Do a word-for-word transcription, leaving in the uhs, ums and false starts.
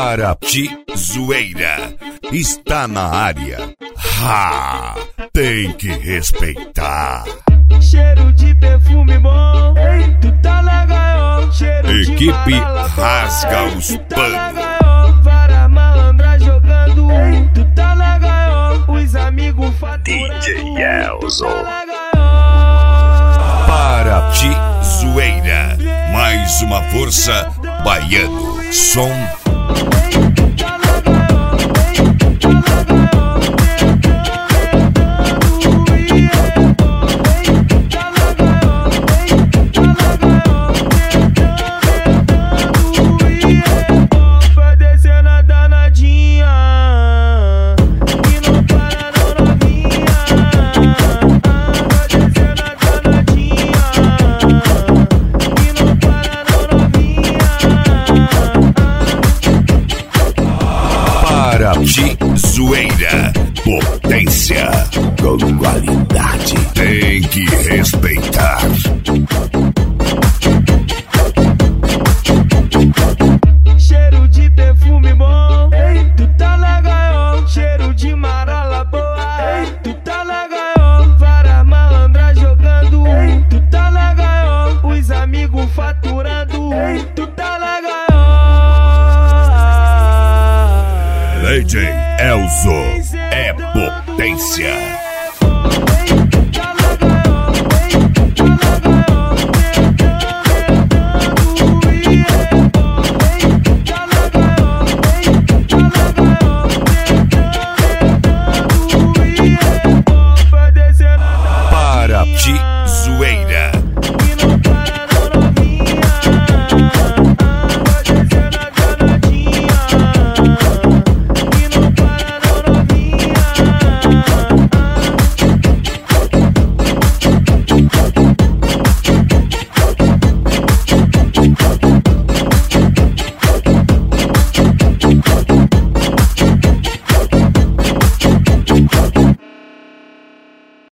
Paraty Zoeira está na área. Ha! Tem que respeitar. Cheiro de perfume bom, ei, tu tá na gaiola. Cheiro Equipe de rasga boa, os ei, tu tá panos. na gaiola. Vara malandra jogando, ei, tu tá na gaiola. Os amigos faturando, D J Elzo. tu tá na gaiola. Paraty Zoeira, mais uma força baiano. Som vai descendo a danadinha e não para não novinha. Vai descendo a danadinha e não para não novinha. Paraty Zoeira, potência com qualidade. Tem que respeitar. Cheiro de perfume bom, ei, tu tá na gaiola. Cheiro de marala boa, ei, tu tá na gaiola. Vara malandra jogando, ei, tu tá na gaiola. Os amigos faturando, ei, tu tá na gaiola. D J Elzo é potência.